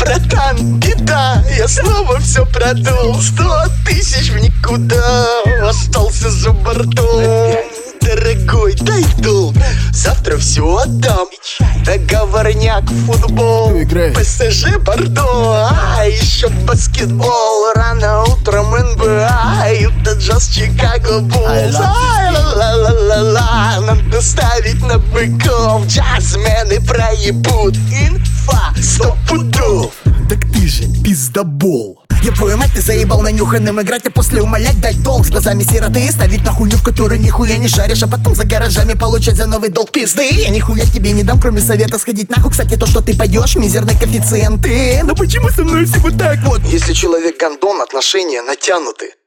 братан, беда, я снова все продул. 100 тысяч в никуда, остался за бортом. Дорогой, дай долг, завтра все отдам. Договорняк, футбол, ПСЖ, Бордо, а еще баскетбол. Рано утром НБА, Юта Джаз, Чикаго Буллс. Ла-ла-ла-ла, надо ставить на быков. Джазмены проебут, инфа 100 пудов. Так ты же пиздобол. Я твою мать, ты заебал нанюханным играть, а после умолять дать долг. С глазами сироты ставить на хуйню, в которой нихуя не шаришь, а потом за гаражами получать за новый долг пизды. Я нихуя тебе не дам, кроме совета сходить нахуй. Кстати, то, что ты поешь, мизерные коэффициенты. Но почему со мной всего так вот? Если человек гондон, отношения натянуты.